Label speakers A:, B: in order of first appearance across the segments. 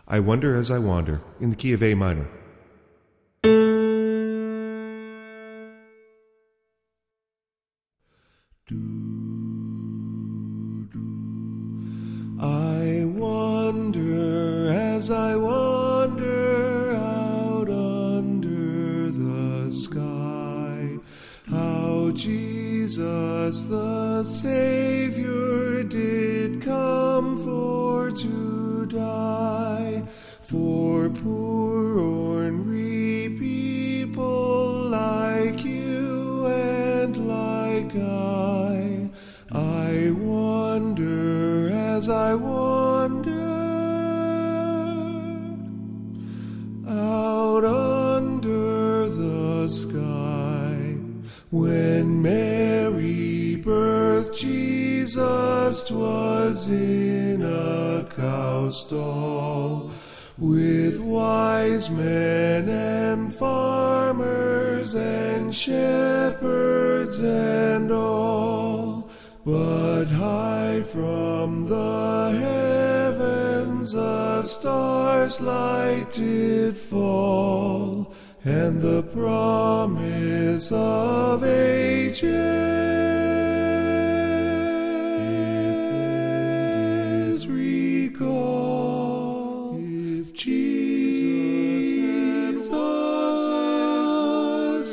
A: I Wonder as I Wander, in the key of A minor. I wonder as I wander out under the sky, how Jesus the Savior did come for to die, for poor ornery people like you and like I wonder as I wander out under the sky. When Mary birthed Jesus, 'twas in a cow stall, with wise men and farmers and shepherds and all. But high from the heavens a star's light did fall, and the promise of ages recall. If Jesus was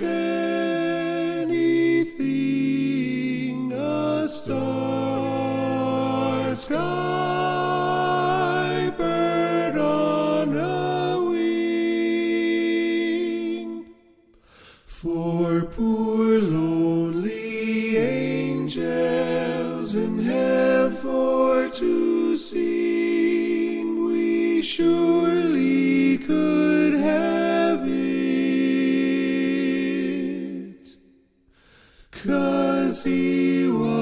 A: anything, a star, sky bird on a wing, for poor lonely angels in heaven for to sing, we surely could have it, 'cause he was